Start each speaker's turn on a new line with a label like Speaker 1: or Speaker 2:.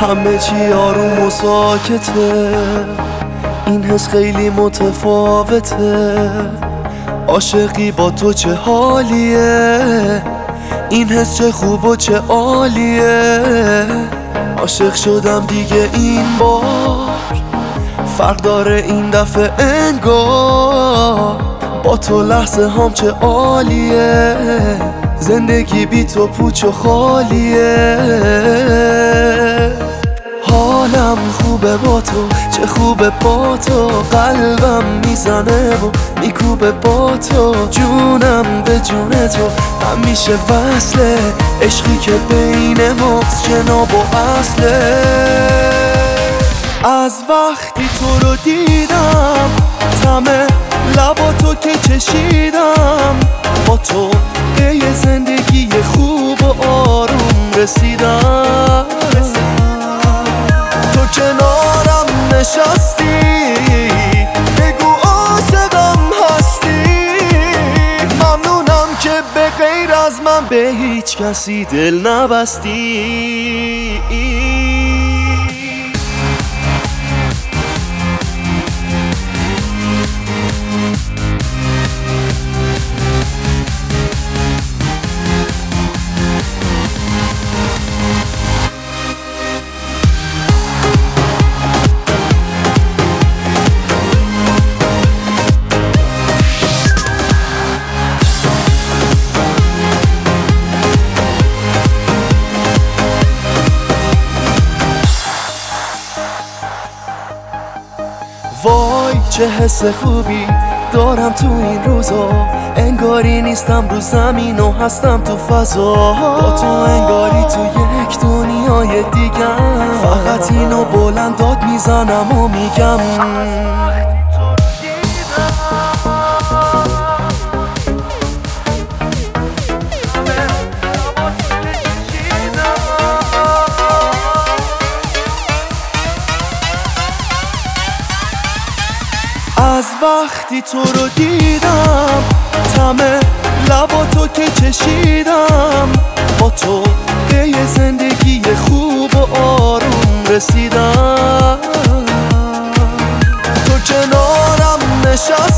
Speaker 1: همه چی آروم و ساکته، این حس خیلی متفاوته. عاشقی با تو چه حالیه، این حس چه خوب و چه عالیه. عاشق شدم دیگه این بار، فرق داره این دفعه انگار. با تو لحظه هم چه عالیه، زندگی بی تو پوچ و خالیه. حالم خوبه با تو، چه خوبه با تو. قلبم میزنه و میکوبه با تو، جونم به جون تو همیشه وصله. عشقی که بین ماست جناب و اصله. از وقتی تو رو دیدم، طعم لبا تو که چشیدم، با تو به یه زندگی خوب و آروم رسیدم. تو کنارم نشستی، بگو عاشقم هستی. ممنونم که به غیر از من به هیچ کسی دل نبستی. وای چه حس خوبی دارم تو این روزا، انگاری نیستم رو زمین و هستم تو فضا. با تو انگاری تو یک دنیای دیگم، فقط اینو بلند داد میزنم و میگم. از وقتی تو رو دیدم، طعم لبا تو که چشیدم، با تو به یه زندگی خوب و آروم رسیدم. تو کنارم نشستی،